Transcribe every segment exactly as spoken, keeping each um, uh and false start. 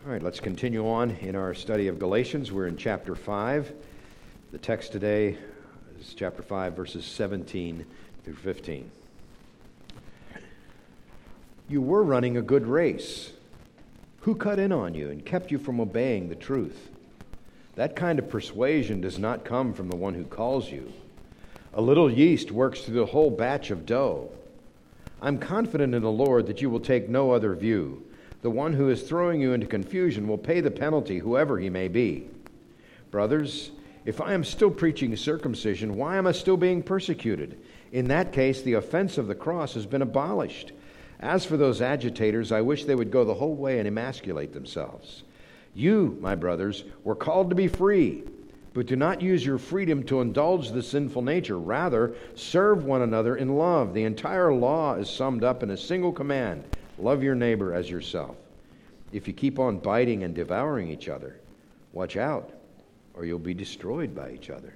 All right, let's continue on in our study of Galatians. We're in chapter five. The text today is chapter five, verses seventeen through fifteen. You were running a good race. Who cut in on you and kept you from obeying the truth? That kind of persuasion does not come from the one who calls you. A little yeast works through the whole batch of dough. I'm confident in the Lord that you will take no other view. The one who is throwing you into confusion will pay the penalty, whoever he may be. Brothers, if I am still preaching circumcision, why am I still being persecuted? In that case, the offense of the cross has been abolished. As for those agitators, I wish they would go the whole way and emasculate themselves. You, my brothers, were called to be free, but do not use your freedom to indulge the sinful nature. Rather, serve one another in love. The entire law is summed up in a single command: love your neighbor as yourself. If you keep on biting and devouring each other, watch out, or you'll be destroyed by each other.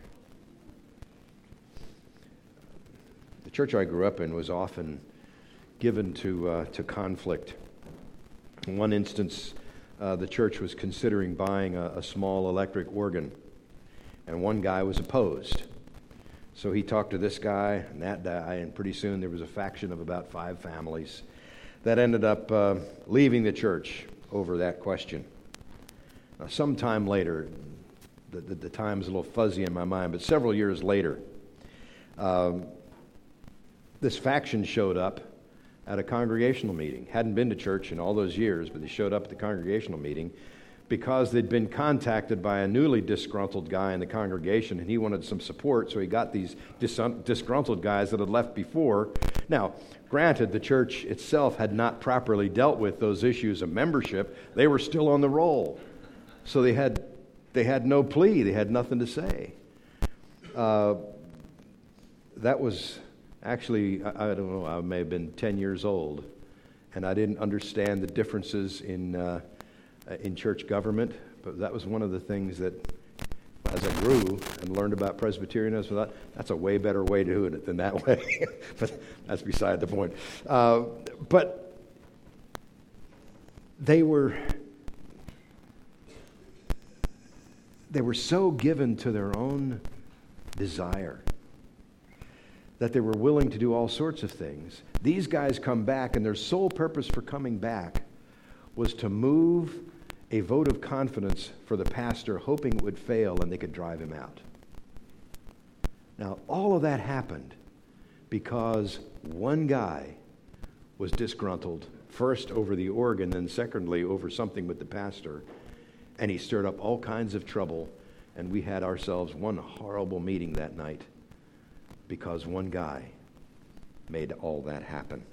The church I grew up in was often given to uh, to conflict. In one instance, uh, the church was considering buying a, a small electric organ, and one guy was opposed. So he talked to this guy and that guy, and pretty soon there was a faction of about five families that ended up uh, leaving the church over that question. Now, sometime later, the, the, the time is a little fuzzy in my mind, but several years later, um, this faction showed up at a congregational meeting. Hadn't been to church in all those years, but they showed up at the congregational meeting because they'd been contacted by a newly disgruntled guy in the congregation, and he wanted some support, so he got these dis- disgruntled guys that had left before. Now, granted, the church itself had not properly dealt with those issues of membership. They were still on the roll, so they had they had no plea. They had nothing to say. Uh, that was actually, I, I don't know, I may have been ten years old, and I didn't understand the differences in uh, in church government, but that was one of the things that, as I grew and learned about Presbyterianism, I thought, that's a way better way to do it than that way. But that's beside the point. Uh, but they were they were so given to their own desire that they were willing to do all sorts of things. These guys come back, and their sole purpose for coming back was to move a vote of confidence for the pastor, hoping it would fail and they could drive him out. Now, all of that happened because one guy was disgruntled, first over the organ, then secondly over something with the pastor, and he stirred up all kinds of trouble, and we had ourselves one horrible meeting that night because one guy made all that happen.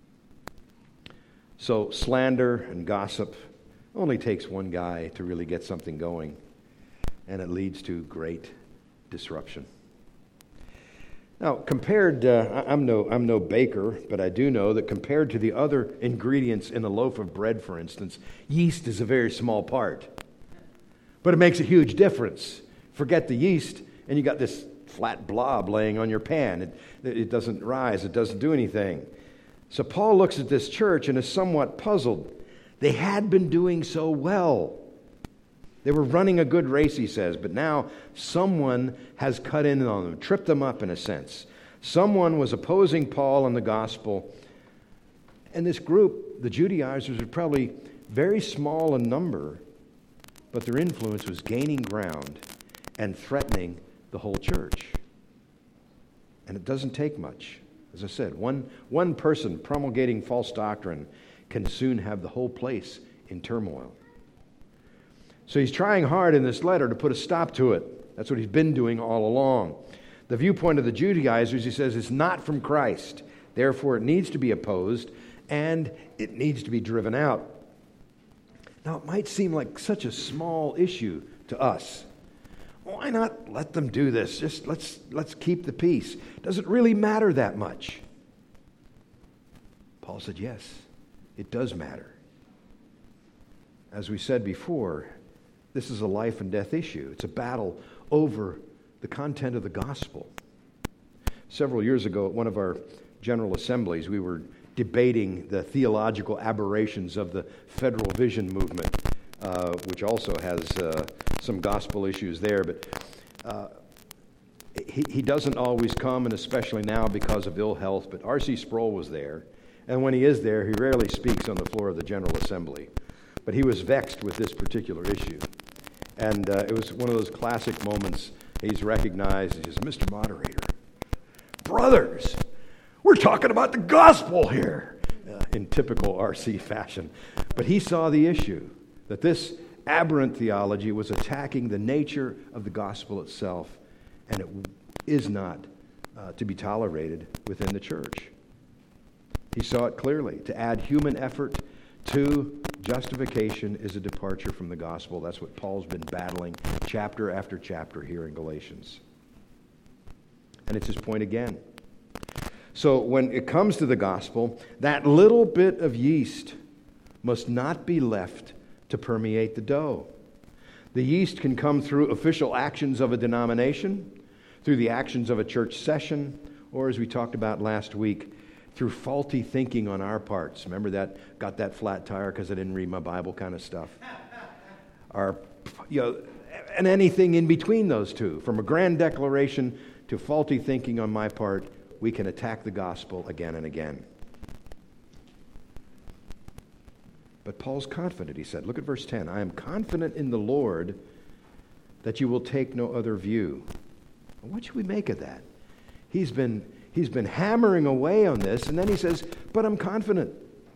So slander and gossip only takes one guy to really get something going, and it leads to great disruption. Now, compared, uh, I'm no I'm no baker, but I do know that compared to the other ingredients in a loaf of bread, for instance, yeast is a very small part, but it makes a huge difference. Forget the yeast, and you got this flat blob laying on your pan. It, it doesn't rise. It doesn't do anything. So Paul looks at this church and is somewhat puzzled. They had been doing so well. They were running a good race, he says, but now someone has cut in on them, tripped them up in a sense. Someone was opposing Paul and the gospel. And this group, the Judaizers, were probably very small in number, but their influence was gaining ground and threatening the whole church. And it doesn't take much. As I said, one, one person promulgating false doctrine can soon have the whole place in turmoil. So he's trying hard in this letter to put a stop to it. That's what he's been doing all along. The viewpoint of the Judaizers, he says, is not from Christ. Therefore, it needs to be opposed, and it needs to be driven out. Now, it might seem like such a small issue to us. Why not let them do this? Just let's let's keep the peace. Does it really matter that much? Paul said, yes, it does matter. As we said before, this is a life and death issue. It's a battle over the content of the gospel. Several years ago at one of our General Assemblies, we were debating the theological aberrations of the Federal Vision movement. uh, which also has uh, some gospel issues there. But uh, he, he doesn't always come, and especially now because of ill health. But R C Sproul was there, and when he is there, he rarely speaks on the floor of the General Assembly. But he was vexed with this particular issue. And uh, it was one of those classic moments. He's recognized, he says, Mister Moderator, brothers, we're talking about the gospel here, uh, in typical R C fashion. But he saw the issue, that this aberrant theology was attacking the nature of the gospel itself, and it is not uh, to be tolerated within the church. He saw it clearly. To add human effort to justification is a departure from the gospel. That's what Paul's been battling chapter after chapter here in Galatians. And it's his point again. So when it comes to the gospel, that little bit of yeast must not be left to permeate the dough. The yeast can come through official actions of a denomination, through the actions of a church session, or as we talked about last week, through faulty thinking on our parts. Remember that, got that flat tire because I didn't read my Bible kind of stuff. Our, you know, and anything in between those two, from a grand declaration to faulty thinking on my part, we can attack the gospel again and again. But Paul's confident, he said. Look at verse ten. I am confident in the Lord that you will take no other view. Well, what should we make of that? He's been, he's been hammering away on this, and then he says, but I'm confident.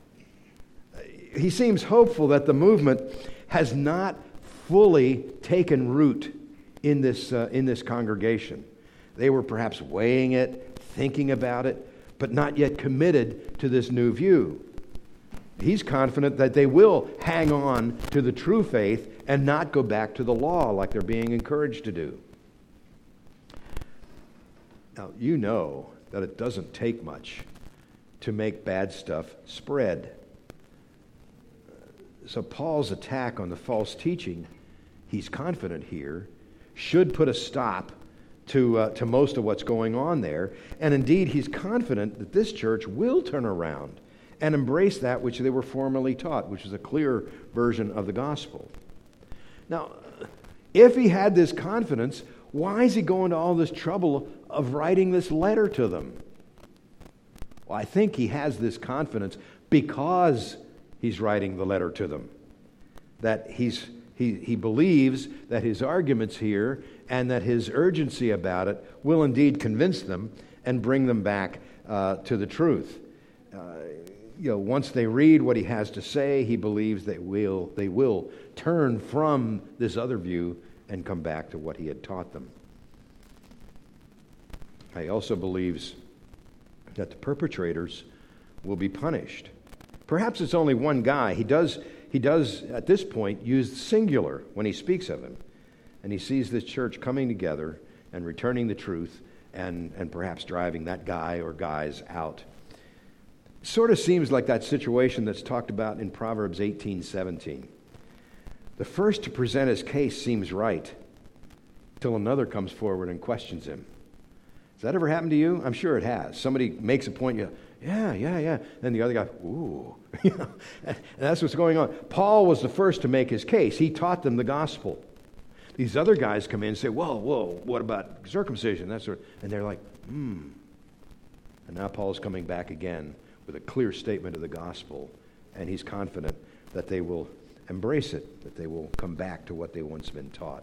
He seems hopeful that the movement has not fully taken root in this, uh, in this congregation. They were perhaps weighing it, thinking about it, but not yet committed to this new view. He's confident that they will hang on to the true faith and not go back to the law like they're being encouraged to do. Now, you know that it doesn't take much to make bad stuff spread. So Paul's attack on the false teaching, he's confident here, should put a stop to, uh, to most of what's going on there. And indeed, he's confident that this church will turn around and embrace that which they were formerly taught, which is a clear version of the gospel. Now, if he had this confidence, why is he going to all this trouble of writing this letter to them? Well, I think he has this confidence because he's writing the letter to them. That he's he, he believes that his arguments here and that his urgency about it will indeed convince them and bring them back uh, to the truth. Uh, You know, once they read what he has to say, he believes they will they will turn from this other view and come back to what he had taught them. He also believes that the perpetrators will be punished. Perhaps it's only one guy. He does he does at this point use singular when he speaks of him. And he sees this church coming together and returning the truth and, and perhaps driving that guy or guys out. Sort of seems like that situation that's talked about in Proverbs eighteen seventeen. The first to present his case seems right till another comes forward and questions him. Has that ever happened to you? I'm sure it has. Somebody makes a point, you yeah, yeah, yeah. Then the other guy, ooh. And that's what's going on. Paul was the first to make his case. He taught them the gospel. These other guys come in and say, whoa, whoa, what about circumcision? That sort of, and they're like, hmm. And now Paul's coming back again with a clear statement of the gospel, and he's confident that they will embrace it, that they will come back to what they once been taught.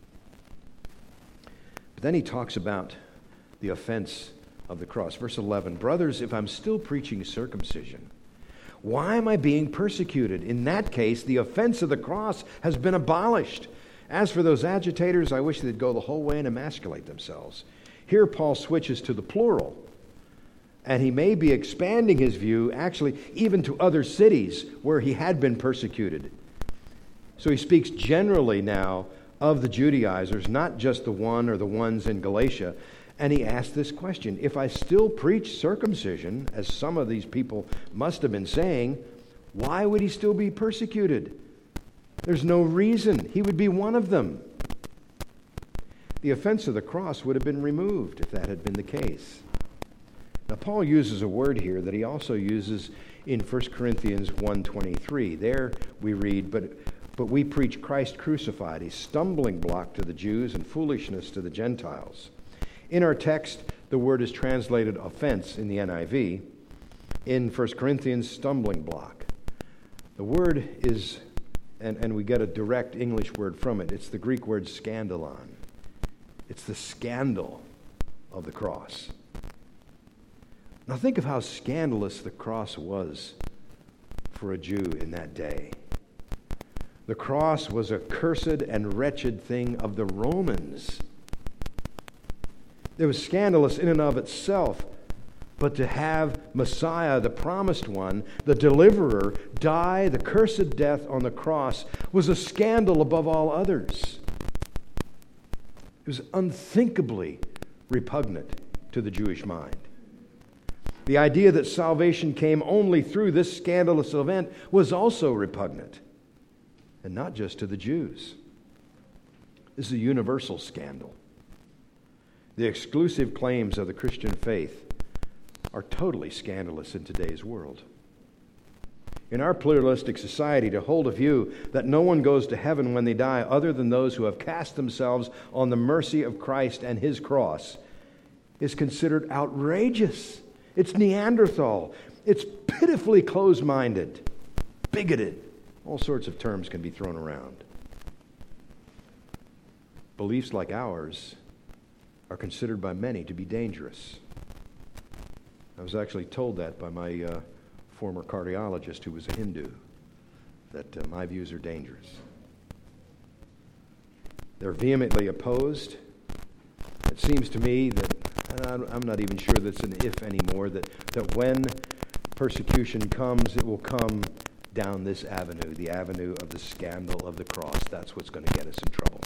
But then he talks about the offense of the cross. Verse eleven, brothers, if I'm still preaching circumcision, why am I being persecuted? In that case, the offense of the cross has been abolished. As for those agitators, I wish they'd go the whole way and emasculate themselves. Here Paul switches to the plural. And he may be expanding his view, actually, even to other cities where he had been persecuted. So he speaks generally now of the Judaizers, not just the one or the ones in Galatia. And he asks this question, if I still preach circumcision, as some of these people must have been saying, why would he still be persecuted? There's no reason. He would be one of them. The offense of the cross would have been removed if that had been the case. Now, Paul uses a word here that he also uses in First Corinthians one twenty-three. There we read, but But we preach Christ crucified, a stumbling block to the Jews and foolishness to the Gentiles. In our text, the word is translated offense in the N I V. In First Corinthians, stumbling block. The word is, and, and we get a direct English word from it, it's the Greek word scandalon. It's the scandal of the cross. Now think of how scandalous the cross was for a Jew in that day. The cross was a cursed and wretched thing of the Romans. It was scandalous in and of itself, but to have Messiah, the promised one, the deliverer, die the cursed death on the cross was a scandal above all others. It was unthinkably repugnant to the Jewish mind. The idea that salvation came only through this scandalous event was also repugnant, and not just to the Jews. This is a universal scandal. The exclusive claims of the Christian faith are totally scandalous in today's world. In our pluralistic society, to hold a view that no one goes to heaven when they die other than those who have cast themselves on the mercy of Christ and His cross is considered outrageous. It's Neanderthal. It's pitifully closed-minded, bigoted. All sorts of terms can be thrown around. Beliefs like ours are considered by many to be dangerous. I was actually told that by my uh, former cardiologist who was a Hindu, that uh, my views are dangerous. They're vehemently opposed. It seems to me that, and I'm not even sure that's an if anymore, that, that when persecution comes, it will come down this avenue, the avenue of the scandal of the cross. That's what's going to get us in trouble.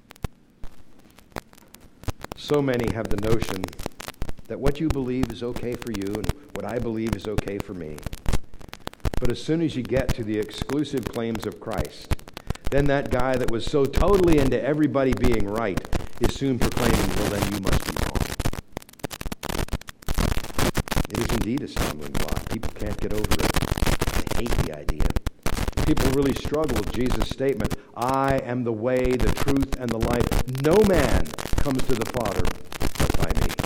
So many have the notion that what you believe is okay for you and what I believe is okay for me. But as soon as you get to the exclusive claims of Christ, then that guy that was so totally into everybody being right is soon proclaiming, well, then you must be wrong. It is indeed a stumbling block. People can't get over it. They hate the idea. People really struggle with Jesus' statement, I am the way, the truth, and the life. No man comes to the Father but by me.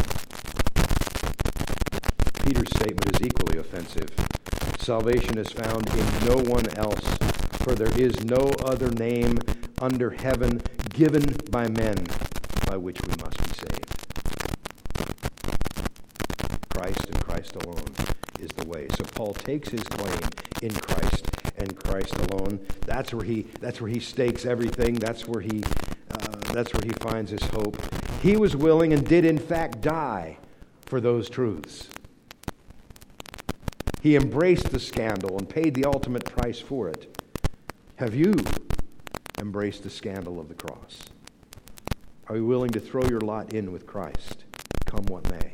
Peter's statement is equally offensive. Salvation is found in no one else, for there is no other name under heaven given by men by which we must be saved. Christ and Christ alone is the way. So Paul takes his claim in Christ and Christ alone. That's where he that's where he stakes everything. That's where he uh, that's where he finds his hope. He was willing and did in fact die for those truths. He embraced the scandal and paid the ultimate price for it. Have you embraced the scandal of the cross? Are you willing to throw your lot in with Christ, come what may?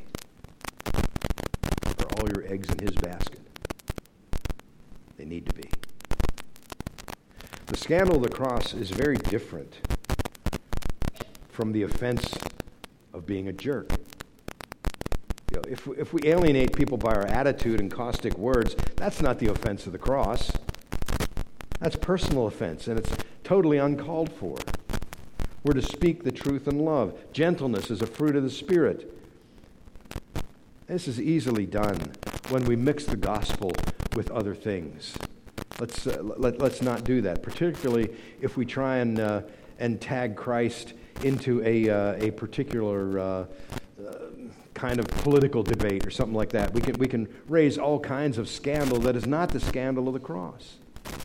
Are all your eggs in His basket? They need to be. The scandal of the cross is very different from the offense of being a jerk. You know, if, if we alienate people by our attitude and caustic words, that's not the offense of the cross. That's personal offense, and it's totally uncalled for. We're to speak the truth in love. Gentleness is a fruit of the Spirit. This is easily done when we mix the gospel with other things. Let's uh, let, let's not do that, particularly if we try and uh, and tag Christ into a uh, a particular uh, uh, kind of political debate or something like that. We can we can raise all kinds of scandal that is not the scandal of the cross.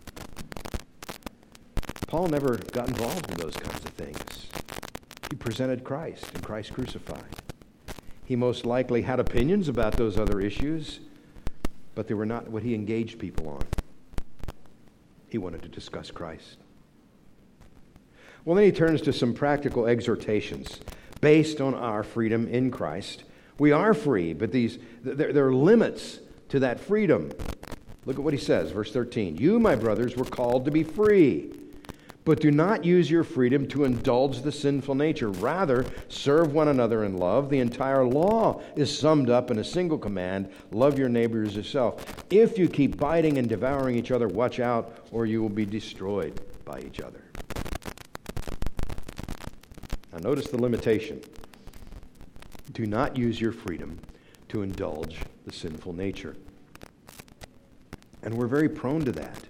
Paul never got involved in those kinds of things. He presented Christ and Christ crucified. He most likely had opinions about those other issues, but they were not what he engaged people on. He wanted to discuss Christ. Well, then he turns to some practical exhortations based on our freedom in Christ. We are free, but these there, there are limits to that freedom. Look at what he says, verse thirteen. You, my brothers, were called to be free, But do not use your freedom to indulge the sinful nature. Rather, serve one another in love. The entire law is summed up in a single command: love your neighbor as yourself. If you keep biting and devouring each other, watch out, or you will be destroyed by each other. Now notice the limitation. Do not use your freedom to indulge the sinful nature. And we're very prone to that.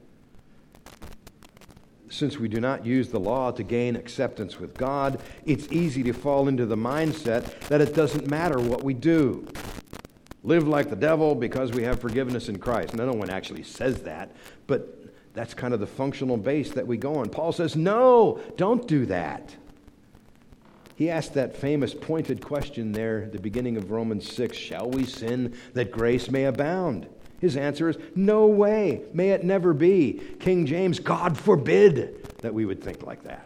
Since we do not use the law to gain acceptance with God, it's easy to fall into the mindset that it doesn't matter what we do. Live like the devil because we have forgiveness in Christ. No, no one actually says that, but that's kind of the functional base that we go on. Paul says, no, don't do that. He asked that famous pointed question there at the beginning of Romans six, shall we sin that grace may abound? His answer is, no way, may it never be. King James, God forbid that we would think like that.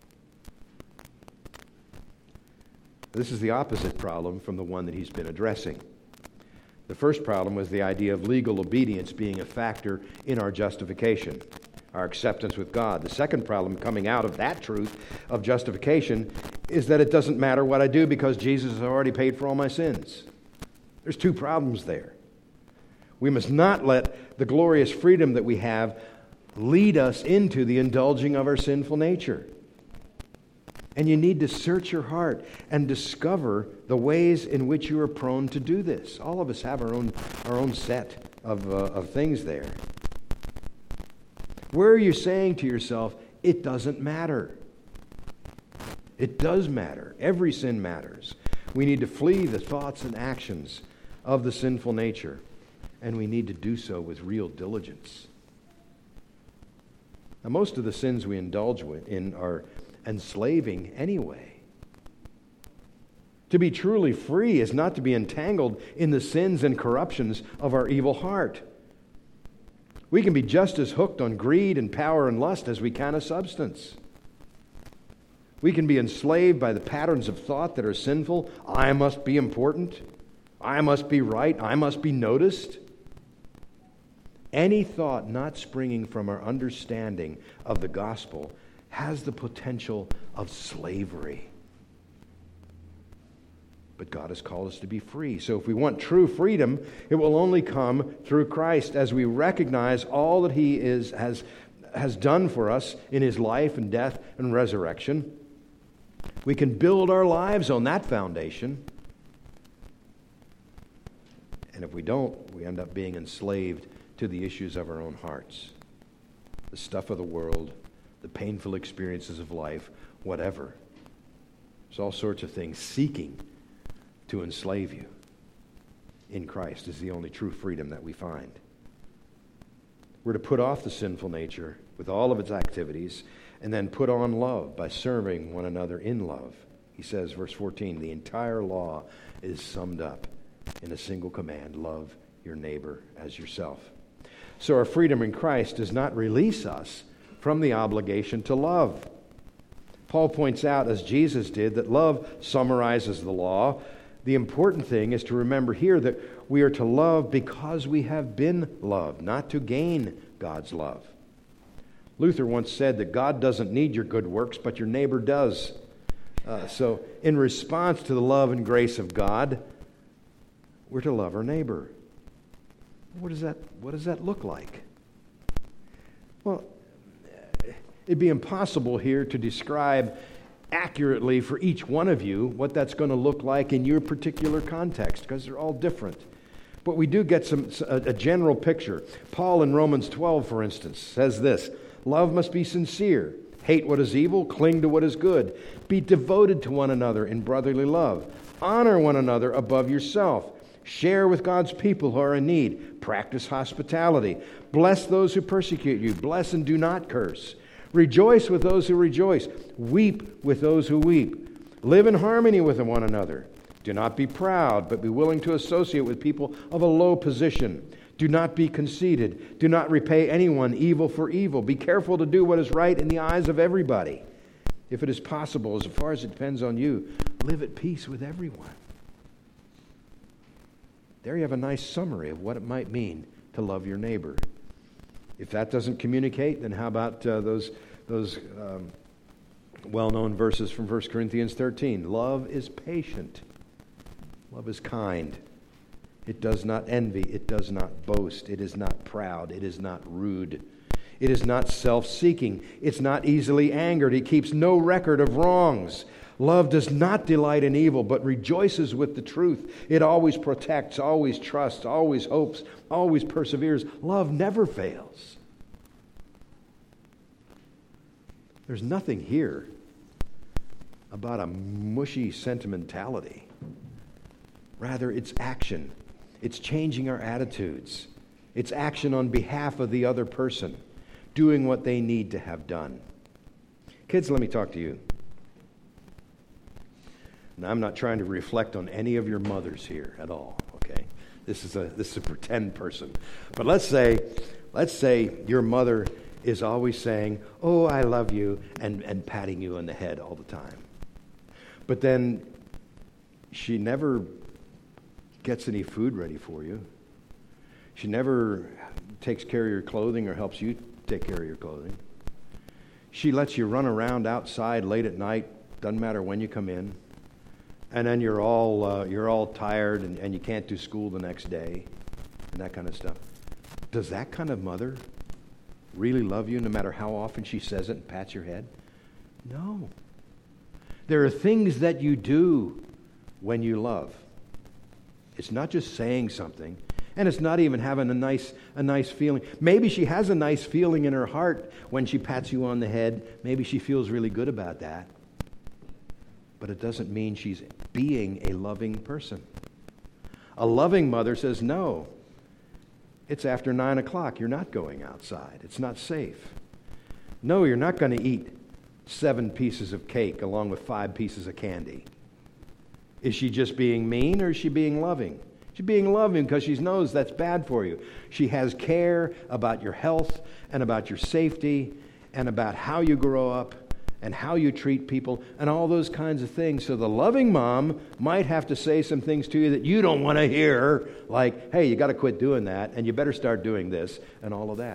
This is the opposite problem from the one that he's been addressing. The first problem was the idea of legal obedience being a factor in our justification, our acceptance with God. The second problem coming out of that truth of justification is that it doesn't matter what I do because Jesus has already paid for all my sins. There's two problems there. We must not let the glorious freedom that we have lead us into the indulging of our sinful nature. And you need to search your heart and discover the ways in which you are prone to do this. All of us have our own, our own set of, uh, of things there. Where are you saying to yourself, it doesn't matter? It does matter. Every sin matters. We need to flee the thoughts and actions of the sinful nature. And we need to do so with real diligence. Now, most of the sins we indulge in are enslaving anyway. To be truly free is not to be entangled in the sins and corruptions of our evil heart. We can be just as hooked on greed and power and lust as we can a substance. We can be enslaved by the patterns of thought that are sinful. I must be important. I must be right. I must be noticed. Any thought not springing from our understanding of the gospel has the potential of slavery. But God has called us to be free. So if we want true freedom, it will only come through Christ as we recognize all that He is has, has done for us in His life and death and resurrection. We can build our lives on that foundation. And if we don't, we end up being enslaved to the issues of our own hearts, the stuff of the world, the painful experiences of life, whatever. There's all sorts of things seeking to enslave you. In Christ is the only true freedom that we find. We're to put off the sinful nature with all of its activities and then put on love by serving one another in love. He says, verse fourteen, the entire law is summed up in a single command: love your neighbor as yourself. So our freedom in Christ does not release us from the obligation to love. Paul points out, as Jesus did, that love summarizes the law. The important thing is to remember here that we are to love because we have been loved, not to gain God's love. Luther once said that God doesn't need your good works, but your neighbor does. Uh, so in response to the love and grace of God, we're to love our neighbor. What does that, what does that look like? Well, it'd be impossible here to describe accurately for each one of you what that's going to look like in your particular context, because they're all different. But we do get some a, a general picture. Paul in Romans twelve, for instance, says this: love must be sincere. Hate what is evil, cling to what is good. Be devoted to one another in brotherly love. Honor one another above yourself. Share with God's people who are in need. Practice hospitality. Bless those who persecute you. Bless and do not curse. Rejoice with those who rejoice. Weep with those who weep. Live in harmony with one another. Do not be proud, but be willing to associate with people of a low position. Do not be conceited. Do not repay anyone evil for evil. Be careful to do what is right in the eyes of everybody. If it is possible, as far as it depends on you, live at peace with everyone. There you have a nice summary of what it might mean to love your neighbor. If that doesn't communicate, then how about uh, those those um, well-known verses from First Corinthians thirteen. Love is patient. Love is kind. It does not envy. It does not boast. It is not proud. It is not rude. It is not self-seeking. It's not easily angered. It keeps no record of wrongs. Love does not delight in evil, but rejoices with the truth. It always protects, always trusts, always hopes, always perseveres. Love never fails. There's nothing here about a mushy sentimentality. Rather, it's action. It's changing our attitudes. It's action on behalf of the other person, doing what they need to have done. Kids, let me talk to you. Now, I'm not trying to reflect on any of your mothers here at all, okay? This is a this is a pretend person. But let's say, let's say your mother is always saying, "Oh, I love you," and, and patting you on the head all the time. But then she never gets any food ready for you. She never takes care of your clothing or helps you take care of your clothing. She lets you run around outside late at night, doesn't matter when you come in. And then you're all uh, you're all tired and, and you can't do school the next day and that kind of stuff. Does that kind of mother really love you no matter how often she says it and pats your head? No. There are things that you do when you love. It's not just saying something, and it's not even having a nice a nice feeling. Maybe she has a nice feeling in her heart when she pats you on the head. Maybe she feels really good about that. But it doesn't mean she's being a loving person. A loving mother says, no, it's after nine o'clock. You're not going outside. It's not safe. No, you're not going to eat seven pieces of cake along with five pieces of candy. Is she just being mean or is she being loving? She's being loving because she knows that's bad for you. She has care about your health and about your safety and about how you grow up and how you treat people, and all those kinds of things. So the loving mom might have to say some things to you that you don't want to hear, like, hey, you got to quit doing that, and you better start doing this, and all of that.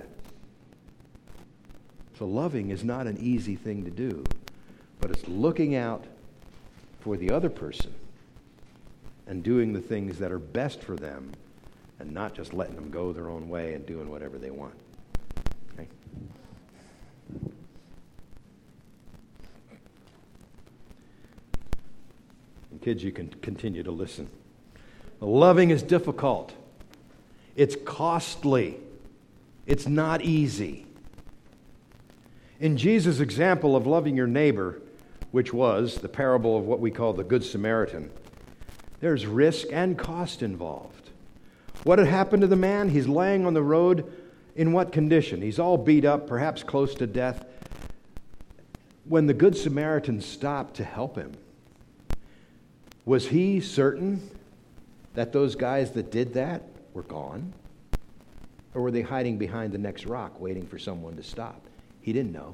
So loving is not an easy thing to do, but it's looking out for the other person and doing the things that are best for them and not just letting them go their own way and doing whatever they want. Okay? Kids, you can continue to listen. Loving is difficult. It's costly. It's not easy. In Jesus' example of loving your neighbor, which was the parable of what we call the Good Samaritan, there's risk and cost involved. What had happened to the man? He's laying on the road. In what condition? He's all beat up, perhaps close to death. When the Good Samaritan stopped to help him, was he certain that those guys that did that were gone? Or were they hiding behind the next rock waiting for someone to stop? He didn't know.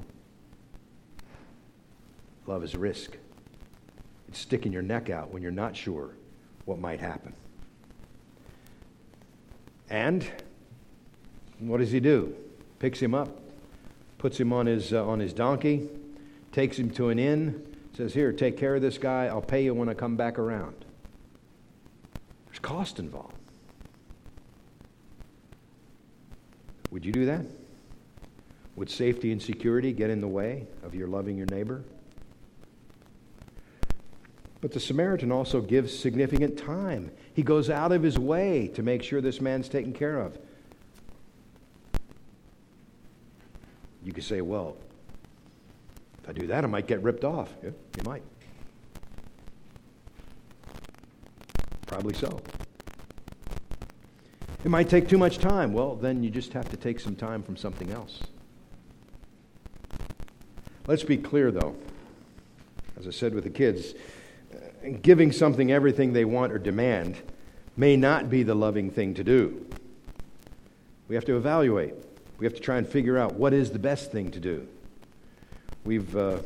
Love is risk. It's sticking your neck out when you're not sure what might happen. And what does he do? Picks him up, puts him on his uh, on his donkey, takes him to an inn, says, here, take care of this guy. I'll pay you when I come back around. There's cost involved. Would you do that? Would safety and security get in the way of your loving your neighbor? But the Samaritan also gives significant time. He goes out of his way to make sure this man's taken care of. You could say, well, if I do that, I might get ripped off. Yeah, you might. Probably so. It might take too much time. Well, then you just have to take some time from something else. Let's be clear, though. As I said with the kids, uh, giving something everything they want or demand may not be the loving thing to do. We have to evaluate. We have to try and figure out what is the best thing to do. We've, uh,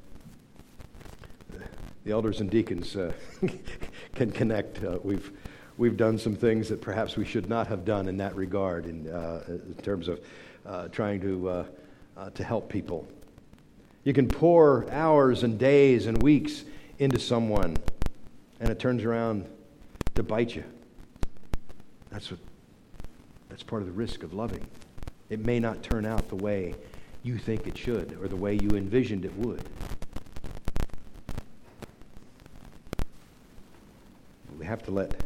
the elders and deacons uh, can connect. Uh, we've we've done some things that perhaps we should not have done in that regard, in, uh, in terms of uh, trying to uh, uh, to help people. You can pour hours and days and weeks into someone, and it turns around to bite you. That's what that's part of the risk of loving. It may not turn out the way you think it should or the way you envisioned it would. We have to let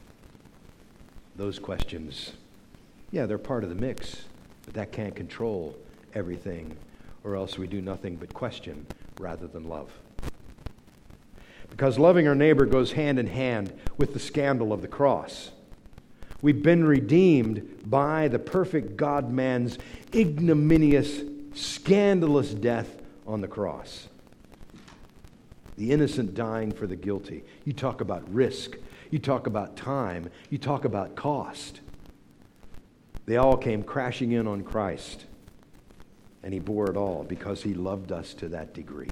those questions, yeah, they're part of the mix, but that can't control everything, or else we do nothing but question rather than love. Because loving our neighbor goes hand in hand with the scandal of the cross. We've been redeemed by the perfect God-man's ignominious, scandalous death on the cross. The innocent dying for the guilty. You talk about risk. You talk about time. You talk about cost. They all came crashing in on Christ. And he bore it all because he loved us to that degree.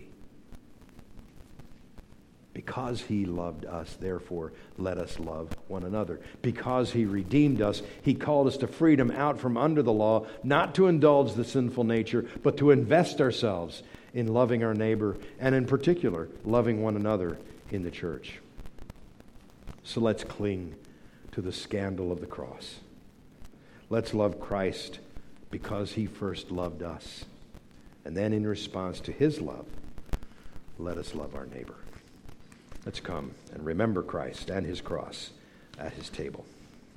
Because he loved us, therefore, let us love one another. Because he redeemed us, he called us to freedom out from under the law, not to indulge the sinful nature, but to invest ourselves in loving our neighbor, and in particular, loving one another in the church. So let's cling to the scandal of the cross. Let's love Christ because he first loved us. And then in response to his love, let us love our neighbor. Let's come and remember Christ and his cross at his table.